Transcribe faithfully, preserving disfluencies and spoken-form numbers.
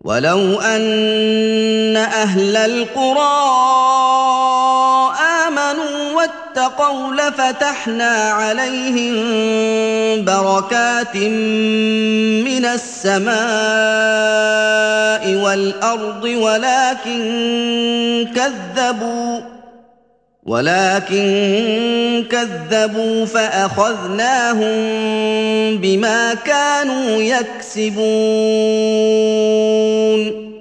وَلَوْ أَنَّ أَهْلَ الْقُرَىٰ آمَنُوا وَاتَّقَوْا لَفَتَحْنَا عَلَيْهِم بَرَكَاتٍ مِّنَ السَّمَاءِ وَالْأَرْضِ وَلَٰكِن كَذَّبُوا وَلَٰكِن كَذَّبُوا فَأَخَذْنَاهُم بِمَا كَانُوا يَكْسِبُونَ